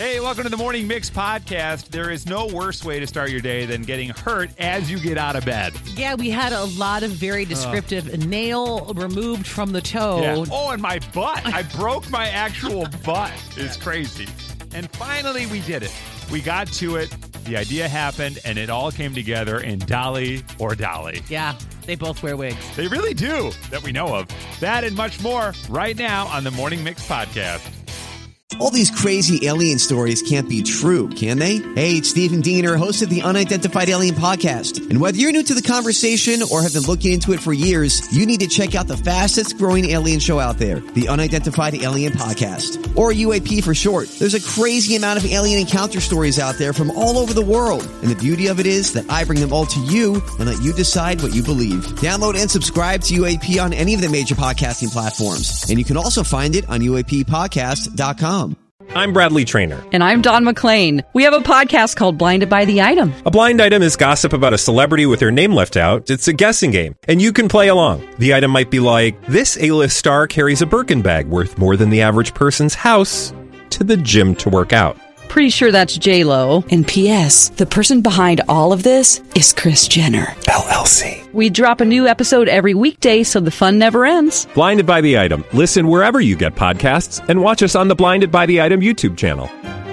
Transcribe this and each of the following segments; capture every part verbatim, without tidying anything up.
Hey, welcome to the Morning Mix podcast. There is no worse way to start your day than getting hurt as you get out of bed. Yeah, we had a lot of very descriptive uh. nail removed from the toe. Yeah. Oh, and my butt. I broke my actual butt. It's crazy. And finally, we did it. We got to it. The idea happened, and it all came together in Dolly or Dolly. Yeah, they both wear wigs. They really do, that we know of. That and much more right now on the Morning Mix podcast. All these crazy alien stories can't be true, can they? Hey, it's Stephen Diener, host of the Unidentified Alien Podcast. And whether you're new to the conversation or have been looking into it for years, you need to check out the fastest growing alien show out there, the Unidentified Alien Podcast, or U A P for short. There's a crazy amount of alien encounter stories out there from all over the world. And the beauty of it is that I bring them all to you and let you decide what you believe. Download and subscribe to U A P on any of the major podcasting platforms. And you can also find it on U A P podcast dot com. I'm Bradley Trainer. And I'm Don McClain. We have a podcast called Blinded by the Item. A blind item is gossip about a celebrity with their name left out. It's a guessing game, and you can play along. The item might be like, this A-list star carries a Birkin bag worth more than the average person's house to the gym to work out. Pretty sure that's J-Lo. And P S the person behind all of this is Kris Jenner, L L C. We drop a new episode every weekday so the fun never ends. Blinded by the Item. Listen wherever you get podcasts and watch us on the Blinded by the Item YouTube channel.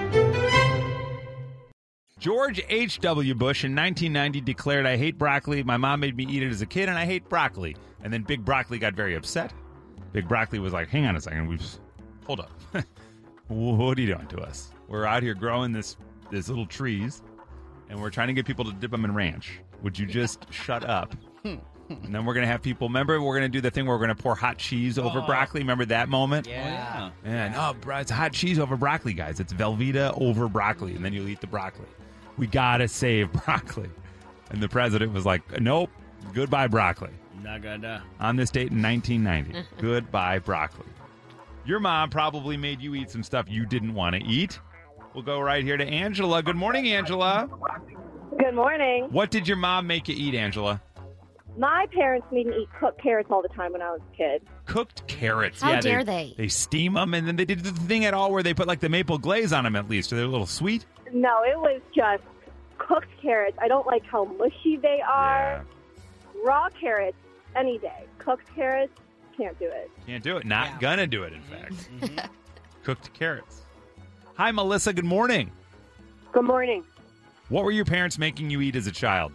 George H W. Bush in nineteen ninety declared, I hate broccoli. My mom made me eat it as a kid, and I hate broccoli. And then Big Broccoli got very upset. Big Broccoli was like, hang on a second. We've Hold up. What are you doing to us? We're out here growing this this little trees, and we're trying to get people to dip them in ranch. Would you just shut up? And then we're going to have people, remember, we're going to do the thing where we're going to pour hot cheese over oh. broccoli. Remember that moment? Yeah. Oh, yeah. Yeah. No, it's hot cheese over broccoli, guys. It's Velveeta over broccoli, and then you'll eat the broccoli. We got to save broccoli. And the president was like, nope, goodbye broccoli. Not gonna. On this date in nineteen ninety, goodbye broccoli. Your mom probably made you eat some stuff you didn't want to eat. We'll go right here to Angela. Good morning, Angela. Good morning. What did your mom make you eat, Angela? My parents made me eat cooked carrots all the time when I was a kid. Cooked carrots. How yeah, dare they, they? They steam them, and then they did the thing at all where they put like the maple glaze on them at least. So they're a little sweet? No, it was just cooked carrots. I don't like how mushy they are. Yeah. Raw carrots, any day. Cooked carrots, can't do it. Can't do it. Not yeah. gonna do it, in fact. Mm-hmm. Cooked carrots. Hi, Melissa. Good morning. Good morning. What were your parents making you eat as a child?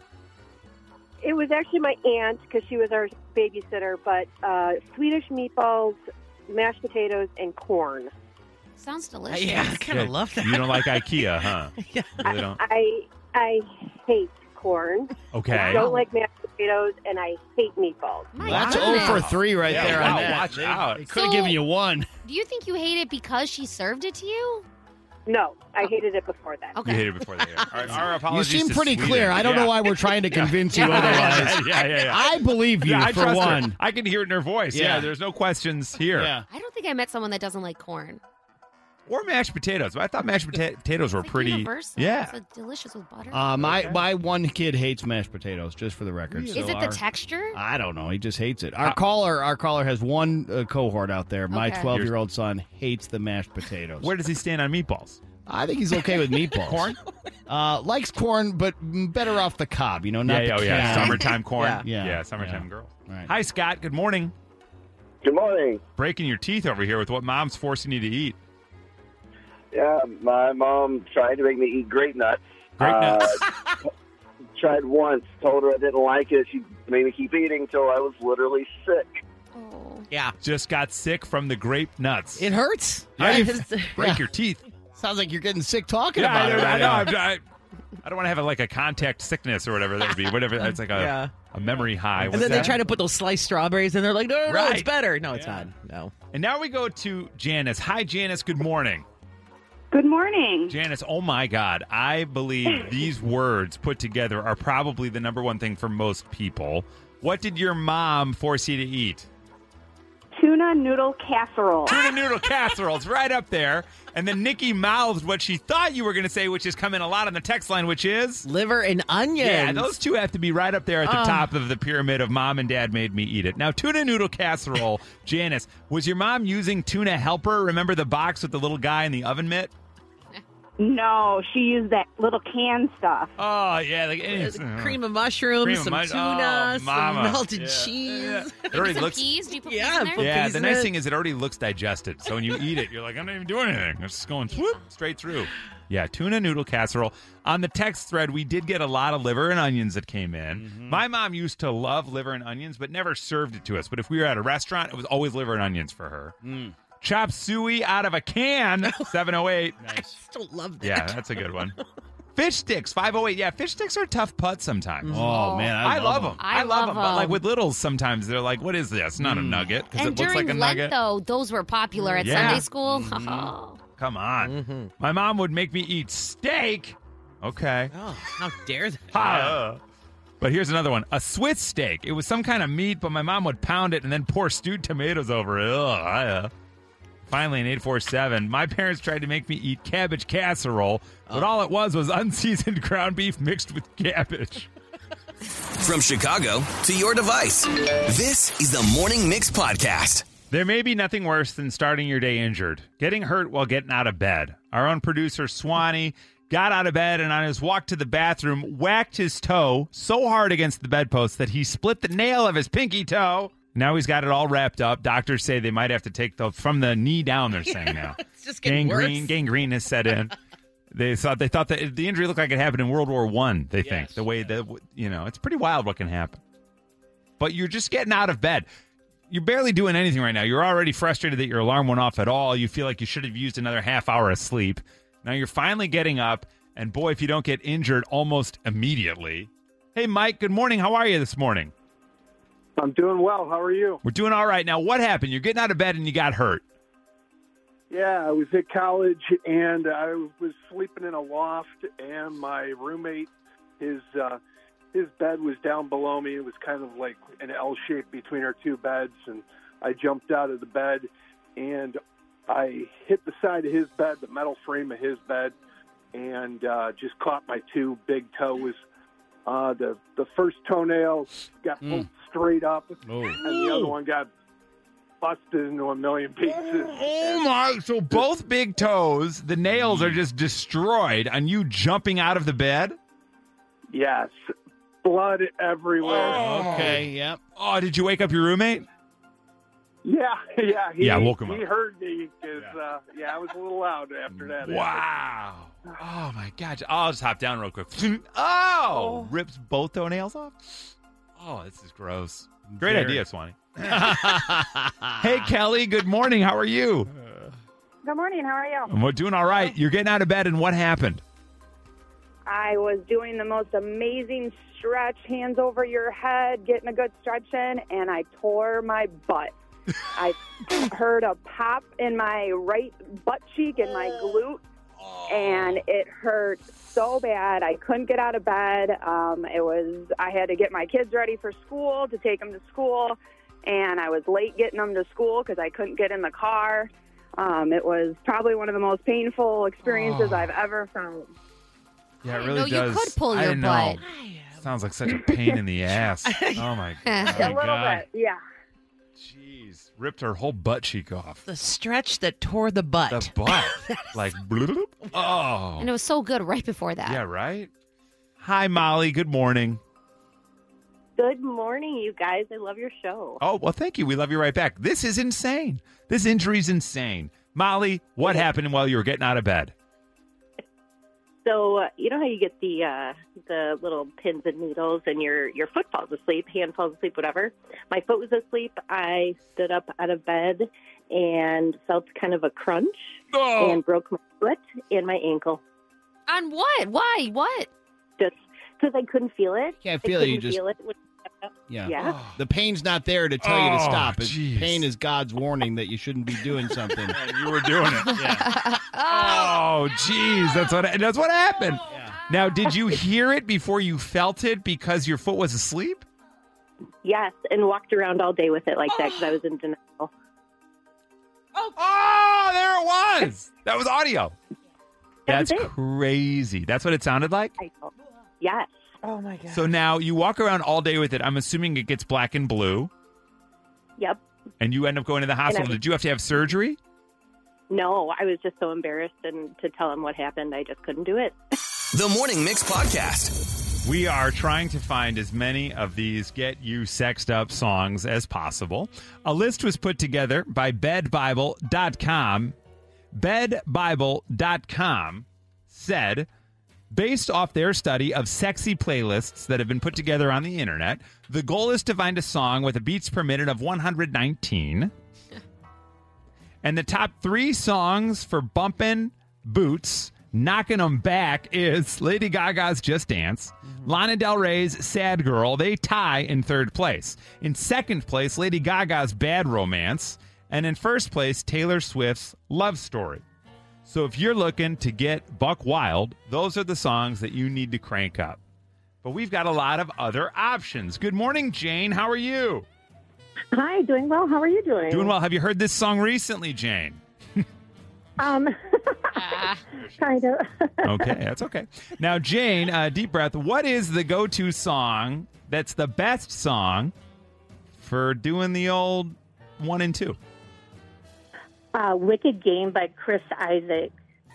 It was actually my aunt because she was our babysitter, but uh, Swedish meatballs, mashed potatoes, and corn. Sounds delicious. Yeah, I kind of yeah, love that. You don't like IKEA, huh? Yeah. Really don't? I, I hate corn. Okay. I don't like mashed potatoes, and I hate meatballs. My That's zero for three right yeah, there wow, on that. Watch they, out. They could have so, given you one. Do you think you hate it because she served it to you? No, I hated it before that. Okay. You hated it before that. Yeah. Our, our apologies. You seem to pretty Sweden. clear. I don't yeah. know why we're trying to convince yeah. you otherwise. yeah, yeah, yeah. I believe you yeah, I for one. Her. I can hear it in her voice. Yeah, yeah there's no questions here. Yeah. I don't think I met someone that doesn't like corn. Or mashed potatoes. I thought mashed pota- potatoes were it's like pretty. Universal. Yeah. It's like delicious with butter. Uh, my okay. my one kid hates mashed potatoes, just for the record. Really? So Is it our, the texture? I don't know. He just hates it. Our uh, caller, our caller has one uh, cohort out there. My okay. twelve-year-old son hates the mashed potatoes. Where does he stand on meatballs? I think he's okay with meatballs. Corn? Uh, likes corn, but better off the cob. You know, not yeah, the oh, yeah. can. Summertime corn. Yeah. Yeah, Yeah. summertime Yeah. girl. Right. Hi, Scott. Good morning. Good morning. Breaking your teeth over here with what mom's forcing you to eat. Yeah, my mom tried to make me eat grape nuts. Grape nuts. Uh, tried once, told her I didn't like it. She made me keep eating until I was literally sick. Oh. Yeah. Just got sick from the grape nuts. It hurts. Yeah, Right? you break Yeah. your teeth. Sounds like you're getting sick talking Yeah, about I, it. I right know. now. I'm, I, I don't want to have a, like a contact sickness or whatever that would be. Whatever. It's like a, Yeah. a memory high. And What's then they that? try to put those sliced strawberries, and they're like, no, no, no, Right. it's better. No, it's Yeah. not. No. And now we go to Janice. Hi, Janice. Good morning. Good morning. Janice, oh my God. I believe these words put together are probably the number one thing for most people. What did your mom force you to eat? Tuna noodle casserole. Tuna noodle casserole. It's right up there. And then Nikki mouthed what she thought you were going to say, which has come in a lot on the text line, which is? Liver and onions. Yeah, those two have to be right up there at the Oh. top of the pyramid of mom and dad made me eat it. Now, tuna noodle casserole, Janice, was your mom using tuna helper? Remember the box with the little guy in the oven mitt? No, she used that little can stuff. Oh, yeah. Like, There's cream of mushrooms, Cream of some mush- tuna, oh, some mama. melted Yeah. cheese. It already Some looks. peas? Do you put Yeah, peas in there? put Yeah, peas the in nice it. thing is it already looks digested. So when you eat it, you're like, I'm not even doing anything. It's just going swoop, straight through. Yeah, tuna noodle casserole. On the text thread, we did get a lot of liver and onions that came in. Mm-hmm. My mom used to love liver and onions, but never served it to us. But if we were at a restaurant, it was always liver and onions for her. Mm. Chop suey out of a can, seven oh eight. I still love that. Yeah, that's a good one. Fish sticks, five oh eight. Yeah, fish sticks are tough putts sometimes. Oh, man, I, I love them. I I love them. love But like 'em. with littles, sometimes they're like, "What is this? Not a Mm. nugget because And it looks during like a Lent, nugget." though, those were popular at Yeah. Sunday school. Mm-hmm. Come on, my mom would make me eat steak. Okay, Oh, how dare they? Ha. But here's another one: a Swiss steak. It was some kind of meat, but my mom would pound it and then pour stewed tomatoes over it. Ugh, I, uh. Finally, in eight four seven, my parents tried to make me eat cabbage casserole, but all it was was unseasoned ground beef mixed with cabbage. From Chicago to your device, this is the Morning Mix Podcast. There may be nothing worse than starting your day injured, getting hurt while getting out of bed. Our own producer, Swanee, got out of bed and on his walk to the bathroom, whacked his toe so hard against the bedpost that he split the nail of his pinky toe. Now he's got it all wrapped up. Doctors say they might have to take the from the knee down. They're saying now, It's just getting gangrene, worse. gangrene has set in. They thought they thought that the injury looked like it happened in World War One. They think Yes. the way that you know it's pretty wild what can happen. But you're just getting out of bed. You're barely doing anything right now. You're already frustrated that your alarm went off at all. You feel like you should have used another half hour of sleep. Now you're finally getting up, and boy, if you don't get injured almost immediately. Hey, Mike. Good morning. How are you this morning? I'm doing well. How are you? We're doing all right. Now, what happened? You're getting out of bed and you got hurt. Yeah, I was at college and I was sleeping in a loft, and my roommate, his uh, his bed was down below me. It was kind of like an L shape between our two beds, and I jumped out of the bed and I hit the side of his bed, the metal frame of his bed, and uh, just caught my two big toes. Uh, the the first toenail got pulled straight up, Oh. and the other one got busted into a million pieces. Oh my! So both big toes, the nails are just destroyed on you jumping out of the bed. Yes, blood everywhere. Okay, yep. Oh, did you wake up your roommate? Yeah, yeah, he, Yeah, woke him he up. heard me because yeah. Uh, yeah, I was a little loud after that. Wow! Oh my God! I'll just hop down real quick. Oh, rips both toenails off. Oh, this is gross. Great Very. idea, Swanee. Hey, Kelly. Good morning. How are you? Good morning. How are you? We're doing all right. You're getting out of bed, and what happened? I was doing the most amazing stretch, hands over your head, getting a good stretch in, and I tore my butt. I heard a pop in my right butt cheek and my glute, and it hurt so bad. I couldn't get out of bed. Um, it was I had to get my kids ready for school to take them to school, and I was late getting them to school because I couldn't get in the car. Um, it was probably one of the most painful experiences Oh. I've ever felt. Yeah, it I really know you does. could pull I your didn't butt. know. Sounds like such a pain in the ass. Oh my A God! little God. bit, yeah. Jeez, ripped her whole butt cheek off. The stretch that tore the butt. The butt, like bloop. Oh, And it was so good right before that. yeah, right. Hi, Molly. Good morning. Good morning, you guys. I love your show. Oh, well, thank you. We love you right back. This is insane. This injury's insane. Molly, what happened while you were getting out of bed? So uh, you know how you get the uh, the little pins and needles, and your your foot falls asleep, hand falls asleep, whatever. My foot was asleep. I stood up out of bed and felt kind of a crunch Oh. and broke my foot and my ankle. On what? Why? What? Just because I couldn't feel it. Can't I feel it, you couldn't just- feel it. when- Yeah. Yeah. The pain's not there to tell you to Oh, stop. It's, jeez. pain is God's warning that you shouldn't be doing something. And you were doing it. yeah. Oh, jeez. That's what that's what happened. Now, did you hear it before you felt it because your foot was asleep? Yes, and walked around all day with it like that because I was in denial. Oh, there it was. That was audio. That was That's it. crazy. That's what it sounded like? I felt- Yes. Oh, my God. So now you walk around all day with it. I'm assuming it gets black and blue, Yep. and you end up going to the hospital. I- Did you have to have surgery? No, I was just so embarrassed, and to tell him what happened, I just couldn't do it. The Morning Mix Podcast. We are trying to find as many of these get you sexed up songs as possible. A list was put together by bed bible dot com. bed bible dot com said, based off their study of sexy playlists that have been put together on the internet, the goal is to find a song with a beats per minute of one hundred nineteen. And the top three songs for bumping boots, knocking them back, is Lady Gaga's Just Dance, mm-hmm. Lana Del Rey's Sad Girl. They tie in third place. In second place, Lady Gaga's Bad Romance. And in first place, Taylor Swift's Love Story. So if you're looking to get buck wild, those are the songs that you need to crank up. But we've got a lot of other options. Good morning, Jane. How are you? Hi, doing well. How are you doing? Doing well. Have you heard this song recently, Jane? Um, kind of. Okay, that's okay. Now, Jane, uh, deep breath. What is the go-to song that's the best song for doing the old one and two? Uh, Wicked Game by Chris Isaac.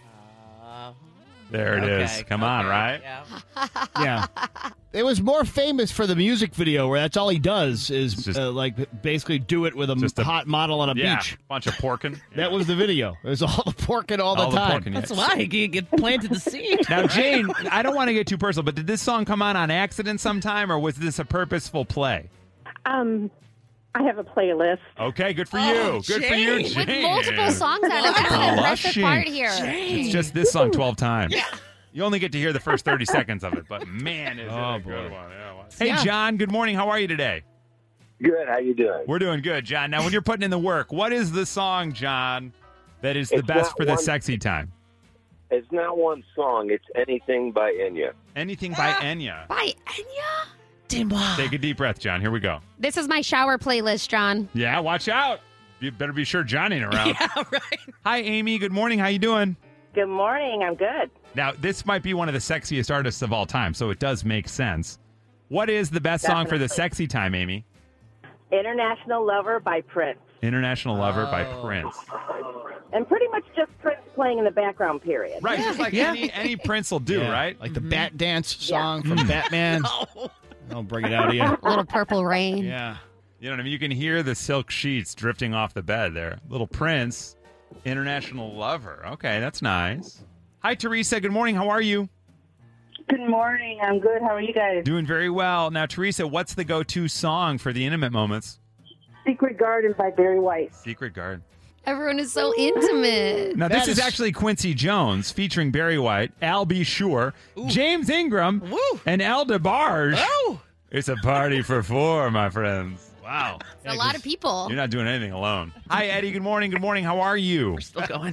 There it Okay. is. Come on, right? Yeah. It was more famous for the music video where that's all he does is just- uh, like basically do it with a Just a- hot model on a Yeah, beach. bunch of porking. That was the video. It was all the porking all the All the time. porking, yeah. That's why you get planted the seed. Now, Jane, I don't want to get too personal, but did this song come on on accident sometime, or was this a purposeful play? Um, I have a playlist. Okay, good for Oh, you. Good for you, Jane. Jane. With multiple songs out of That's the impressive Blushing. part here. It's just this song twelve times. You only get to hear the first thirty seconds of it, but man, is Oh, it a boy. good one. Yeah, wow. Hey, Yeah. John, good morning. How are you today? Good. How you doing? We're doing good, John. Now, when you're putting in the work, what is the song, John, that is the It's best not for the one- sexy time? It's not one song. It's Anything by Enya. Anything by Enya. By Enya? Dis-moi. Take a deep breath, John. Here we go. This is my shower playlist, John. Yeah, watch out. You better be sure John ain't around. Yeah, right. Hi, Amy. Good morning. How you doing? Good morning. I'm good. Now, this might be one of the sexiest artists of all time, so it does make sense. What is the best song for the Definitely. sexy time, Amy? International Lover by Prince. International Lover by Oh. Prince. And pretty much just Prince playing in the background, period. Right, just like Yeah. any, any Prince will do, Yeah, right? Like the Bat Dance song from Mm. Batman. Oh. I'll bring it out of you. A little Purple Rain. Yeah. You know what I mean? You can hear the silk sheets drifting off the bed there. Little Prince, International Lover. Okay, that's nice. Hi, Teresa. Good morning. How are you? Good morning. I'm good. How are you guys? Doing very well. Now, Teresa, what's the go-to song for the intimate moments? Secret Garden by Barry White. Secret Garden. Everyone is so intimate. Now, That this is is- actually Quincy Jones featuring Barry White, Al B. Sure, James Ingram, Woo. and El DeBarge. Oh. It's a party for four, my friends. Wow. It's a lot of people. You're not doing anything alone. Hi, Eddie. Good morning. Good morning. How are you? We're still going.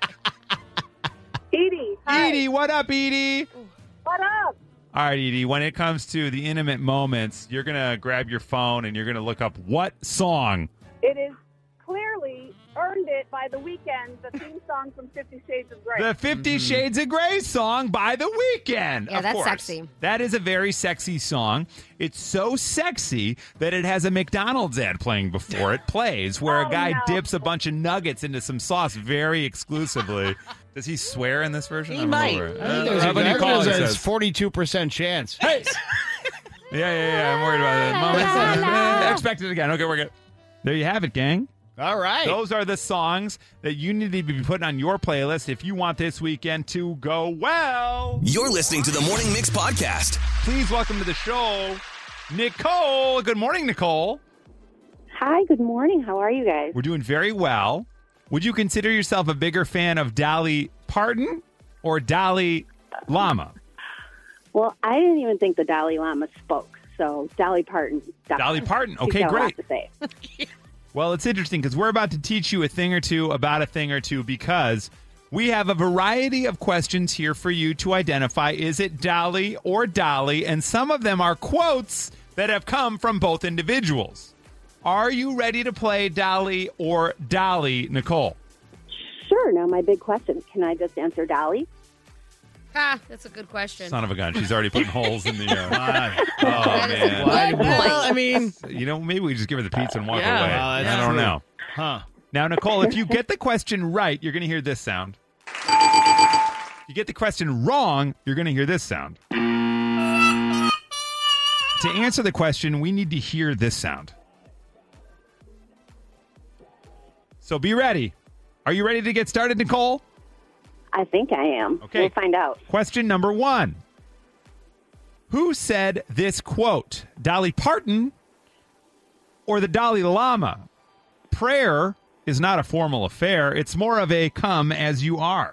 Edie. Hi. Edie, what up, Edie? What up? All right, Edie, when it comes to the intimate moments, you're going to grab your phone and you're going to look up what song? It is clearly Earned It by The Weeknd, the theme song from Fifty Shades of Grey. The Fifty Shades of Grey song by The Weeknd. Yeah, of that's course. sexy. That is a very sexy song. It's so sexy that it has a McDonald's ad playing before it plays where a Oh, guy no. dips a bunch of nuggets into some sauce very exclusively. Does he swear in this version? He I don't might. remember. I think Uh, there's how a, about you call it, there's says? a forty-two percent chance. Hey! yeah, yeah, yeah. I'm worried about that. Moment. Uh, expect it again. Okay, we're good. There you have it, gang. All right. Those are the songs that you need to be putting on your playlist if you want this weekend to go well. You're listening to the Morning Mix Podcast. Please welcome to the show, Nicole. Good morning, Nicole. Hi, good morning. How are you guys? We're doing very well. Would you consider yourself a bigger fan of Dolly Parton or Dolly Lama? Well, I didn't even think the Dalai Lama spoke, so Dolly Parton. Dolly Parton. She's Okay, got a lot great. to say. Well, it's interesting because we're about to teach you a thing or two about a thing or two because we have a variety of questions here for you to identify. Is it Dolly or Dolly? And some of them are quotes that have come from both individuals. Are you ready to play Dolly or Dolly, Nicole? Sure. Now, my big question: can I just answer Dolly? Ah, that's a good question. Son of a gun. She's already putting holes in the... Uh... Why? Oh, That is a man. good Well, I point. mean, You know, maybe we just give her the pizza and walk Yeah. away. Oh, that's I don't true. know. Huh. Now, Nicole, if you get the question right, you're going to hear this sound. If you get the question wrong, you're going to hear this sound. To answer the question, we need to hear this sound. So be ready. Are you ready to get started, Nicole? I think I am. Okay. We'll find out. Question number one. Who said this quote? Dolly Parton or the Dalai Lama? Prayer is not a formal affair. It's more of a come as you are.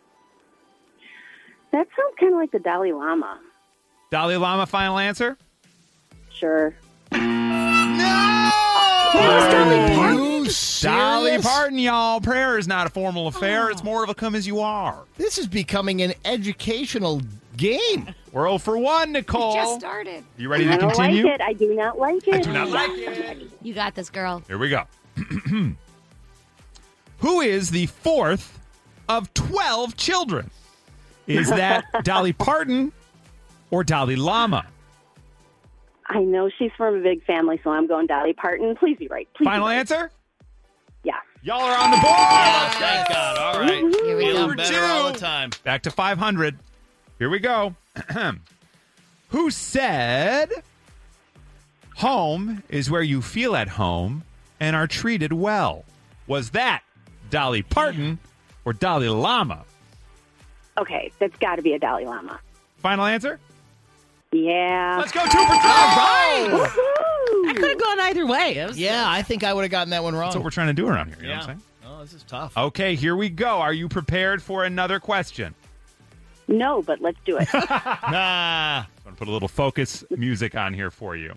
That sounds kind of like the Dalai Lama. Dalai Lama, final answer? Sure. No! Dolly Parton? Dolly Parton, y'all. Prayer is not a formal affair. It's more of a come as you are. This is becoming an educational game. We're oh for one, Nicole. Just started. You ready to I don't continue? like it. I do not like it. I do not like it. You got this, girl. Here we go. Who is the fourth of twelve children? Is that Dolly Parton or Dalai Lama? I know she's from a big family, so I'm going Dolly Parton. Please be right. Please Final be right. answer? Yeah. Y'all are on the board. Oh, thank God. All right. Here we Feeling go. better all the time. Back to five hundred. Here we go. Who said home is where you feel at home and are treated well? Was that Dolly Parton or Dalai Lama? Okay, that's got to be a Dalai Lama. Final answer? Yeah. Let's go two for three. Right. Woohoo! I could have gone either way. It was- Yeah, I think I would have gotten that one wrong. That's what we're trying to do around here. You know yeah. what I'm saying? Oh, this is tough. Okay, here we go. Are you prepared for another question? No, but let's do it. Nah. I'm going to put a little focus music on here for you.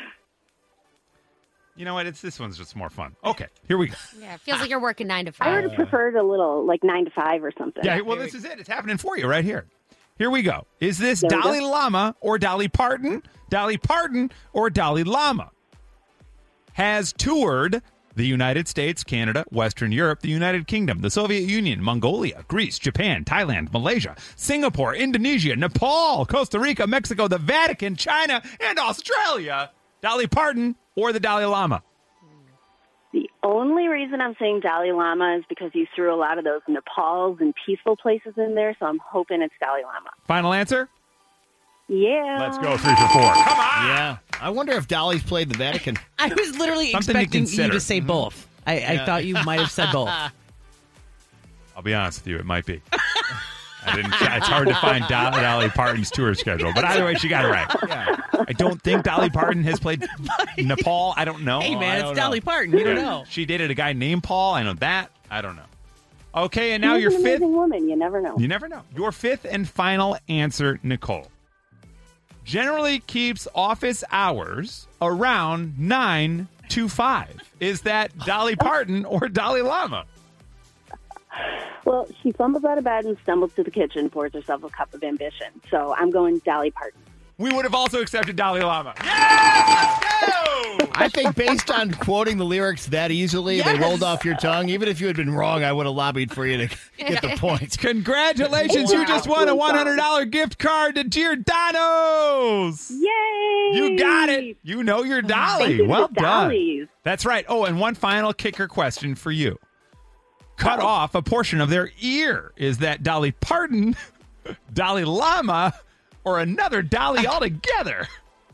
You know what? It's this one's just more fun. Okay, here we go. Yeah, it feels like you're working nine to I would five. have preferred a little, like, nine to five or something. Yeah, well, this is it. It's happening for you right here. Here we go. Is this There we Dalai go. Lama or Dolly Parton? Dolly Parton or Dalai Lama? Has toured the United States, Canada, Western Europe, the United Kingdom, the Soviet Union, Mongolia, Greece, Japan, Thailand, Malaysia, Singapore, Indonesia, Nepal, Costa Rica, Mexico, the Vatican, China, and Australia. Dolly Parton or the Dalai Lama? The only reason I'm saying Dalai Lama is because you threw a lot of those Nepals and peaceful places in there, so I'm hoping it's Dalai Lama. Final answer? Yeah. Let's go three for four. Come on! Yeah. I wonder if Dolly's played the Vatican. I was literally Something to expecting you consider. to say both. I, I Yeah. thought you might have said both. I'll be honest with you, it might be. I didn't. It's hard to find Dolly, Dolly Parton's tour schedule, but either way, she got it right. I don't think Dolly Parton has played Nepal. I don't know. Hey, man, I it's don't Dolly know. Parton. You don't Yeah. know. She dated a guy named Paul. I know that. I don't know. Okay, and now She's your an fifth. amazing woman. You never know. You never know. Your fifth and final answer, Nicole. Generally keeps office hours around nine to five. Is that Dolly Parton or Dalai Lama? Well, she fumbles out of bed and stumbles to the kitchen, pours herself a cup of ambition. So I'm going Dolly Parton. We would have also accepted Dalai Lama. Yes! Let's go! I think based on quoting the lyrics that easily, Yes. they rolled off your tongue. Even if you had been wrong, I would have lobbied for you to get the points. Congratulations, you just won a one hundred dollars gift card to Giordano's. Yay! You got it. You know your Dolly. Thank you, Well Miss done. Dollies. That's right. Oh, and one final kicker question for you. Cut Oh. off a portion of their ear. Is that Dolly Parton, Dalai Lama, or another Dolly altogether?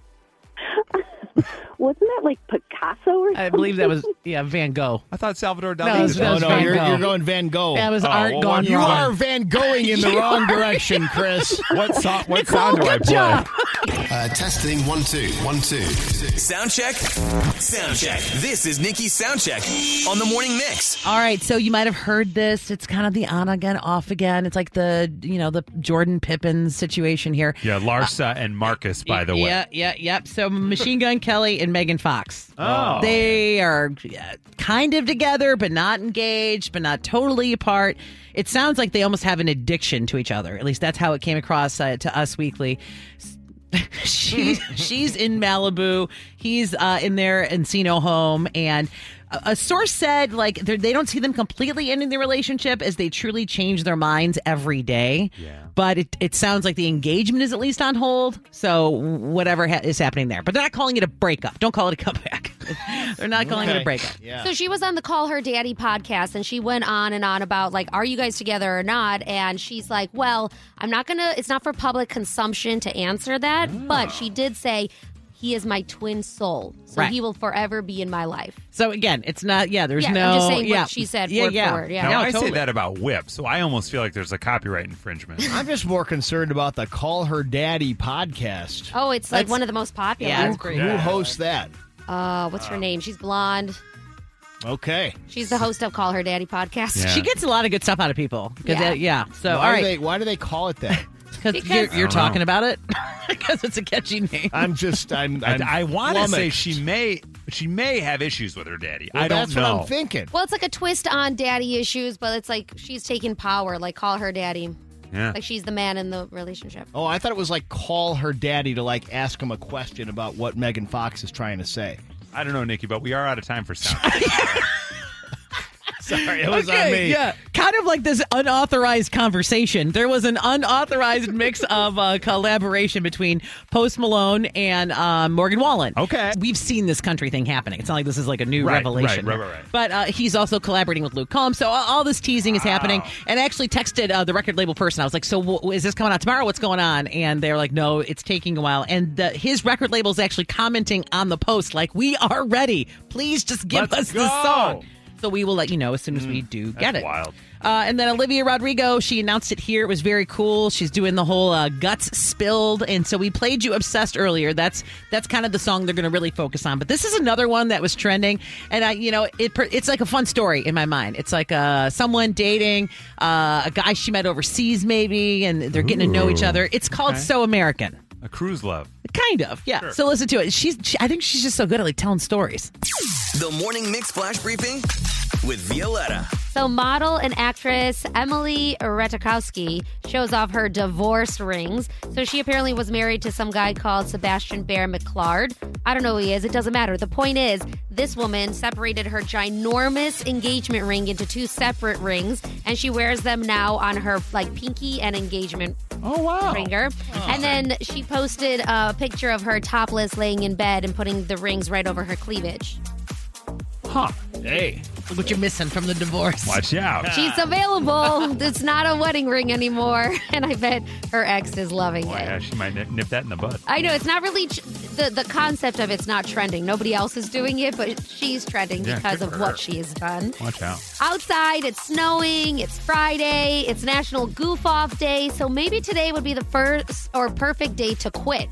Wasn't that like Picasso or something? I believe that was, yeah, Van Gogh. I thought Salvador Dali. No, it was- did that No, was no, Van you're, Gogh. you're going Van Gogh. That was Oh, art well, gone what- you wrong. are Van Goghing in the wrong direction, Chris. What song? What Nicole, song do I good play? job. Uh, testing one, two, one, two. Sound check. Sound check. This is Nikki's Sound Check on the Morning Mix. All right, so you might have heard this. It's kind of the on again, off again. It's like the, you know, the Jordan Pippin situation here. Yeah, Larsa and Marcus, by the way. Yeah, yeah, yep. So Machine Gun Kelly and Megan Fox. Oh. They are yeah, kind of together, but not engaged, but not totally apart. It sounds like they almost have an addiction to each other. At least that's how it came across uh, to Us Weekly. She's she's in Malibu. He's uh, in their Encino home, and a, a source said like they're- they don't see them completely ending the relationship as they truly change their minds every day. Yeah. But it it sounds like the engagement is at least on hold. So whatever ha- is happening there, but they're not calling it a breakup. Don't call it a comeback. They're not calling it Okay. a breakup. Yeah. So she was on the Call Her Daddy podcast, and she went on and on about, like, are you guys together or not? And she's like, well, I'm not going to, it's not for public consumption to answer that. Oh. But she did say, he is my twin soul. So Right. he will forever be in my life. So again, it's not. Yeah, there's Yeah, no. I'm just saying yeah. what she said Yeah, word yeah. for word. Yeah. Now, No, I totally. say that about Whip, so I almost feel like there's a copyright infringement. I'm just more concerned about the Call Her Daddy podcast. Oh, it's like That's- one of the most popular. Yeah, Who, it's great. who hosts that? Uh, what's her name? She's blonde. Okay. She's the host of Call Her Daddy podcast. Yeah. She gets a lot of good stuff out of people. 'Cause Yeah. they- yeah. So why all do right, they why do they call it that? because Because- you're, I you're don't talking know. about it because it's a catchy name. I'm just I'm, I, I'm I want to say flummoxed. she may she may have issues with her daddy. Well, I don't that's know. what I'm thinking. Well, it's like a twist on daddy issues, but it's like she's taking power. Like, call her daddy. Yeah. Like she's the man in the relationship. Oh, I thought it was like call her daddy to like ask him a question about what Megan Fox is trying to say. I don't know, Nikki, but we are out of time for sound. Sorry, it was okay, on me. yeah, kind of like this unauthorized conversation. There was an unauthorized mix of uh, collaboration between Post Malone and uh, Morgan Wallen. Okay. We've seen this country thing happening. It's not like this is like a new Right, revelation. right, right, right, right. But uh, he's also collaborating with Luke Combs. So all, all this teasing is happening. And I actually texted uh, the record label person. I was like, so w- is this coming out tomorrow? What's going on? And they're like, no, it's taking a while. And the, his record label is actually commenting on the post like, we are ready. Please just give Let's us the go. song. So we will let you know as soon as we do get That's it. wild. Uh, and then Olivia Rodrigo, she announced it here. It was very cool. She's doing the whole uh, guts spilled, and so we played you "Obsessed" earlier. That's that's kind of the song they're going to really focus on. But this is another one that was trending, and I, you know, it it's like a fun story in my mind. It's like uh, someone dating uh, a guy she met overseas, maybe, and they're getting to know each other. It's called Okay. "So American." A cruise love. Kind of, yeah. Sure. So listen to it. She's, she, I think she's just so good at like telling stories. The Morning Mix Flash Briefing with Violetta. So model and actress Emily Ratajkowski shows off her divorce rings. So she apparently was married to some guy called Sebastian Bear McClard. I don't know who he is. It doesn't matter. The point is, this woman separated her ginormous engagement ring into two separate rings, and she wears them now on her like pinky and engagement Oh, wow. finger. And then she posted a picture of her topless laying in bed and putting the rings right over her cleavage. Huh. Hey, Look what you're missing from the divorce. Watch out. She's available. It's not a wedding ring anymore. And I bet her ex is loving Boy, it. yeah, she might nip, nip that in the bud. I know it's not really tr- the the concept of it's not trending. Nobody else is doing it, but she's trending Yeah, because good of for what her. she has done. Watch out. Outside, it's snowing. It's Friday. It's National Goof Off Day. So maybe today would be the first or perfect day to quit.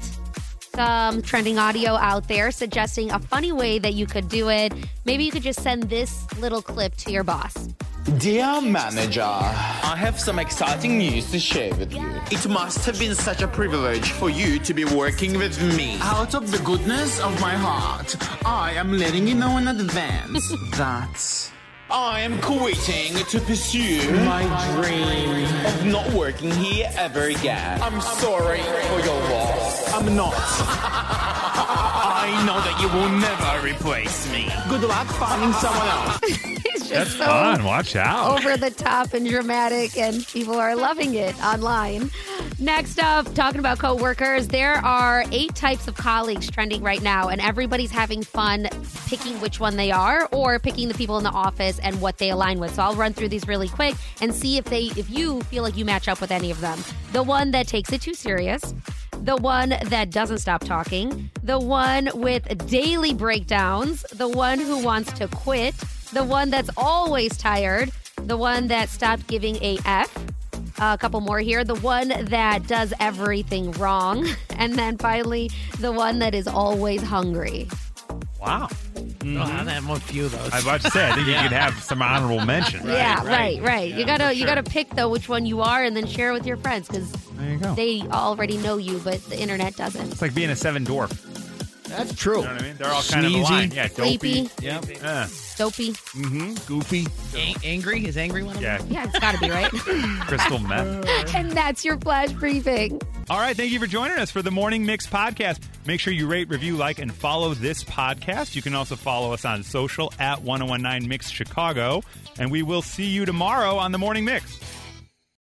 Some trending audio out there suggesting a funny way that you could do it. Maybe you could just send this little clip to your boss. Dear manager, I have some exciting news to share with you. It must have been such a privilege for you to be working with me. Out of the goodness of my heart, I am letting you know in advance that I am quitting to pursue my dream of not working here ever again. I'm sorry for your loss. I'm not. I know that you will never replace me. Good luck finding someone else. It's just That's so fun. Watch out. over the top and dramatic, and people are loving it online. Next up, talking about coworkers, there are eight types of colleagues trending right now, and everybody's having fun picking which one they are or picking the people in the office and what they align with. So I'll run through these really quick and see if they if you feel like you match up with any of them. The one that takes it too serious, the one that doesn't stop talking, the one with daily breakdowns, the one who wants to quit, the one that's always tired, the one that stopped giving a F, a couple more here, the one that does everything wrong, and then finally, the one that is always hungry. Wow. Oh, I have a few of those. I was about to say, I think you could have some honorable mention. yeah, right, right. Yeah, you gotta for you sure. gotta pick though which one you are, and then share it with your friends because There you go. they already know you, but the internet doesn't. It's like being a seven dwarf. that's true. You know what I mean? They're all kind of Sneezy. aligned. Yeah, dopey. Sleepy, Yep. Yeah. dopey. Mm-hmm. Goofy. Ang- angry? Is angry one of them? Yeah. Yeah, it's gotta be right. Crystal meth. And that's your flash briefing. All right, thank you for joining us for the Morning Mix podcast. Make sure you rate, review, like, and follow this podcast. You can also follow us on social at ten nineteen Mix Chicago. And we will see you tomorrow on the Morning Mix.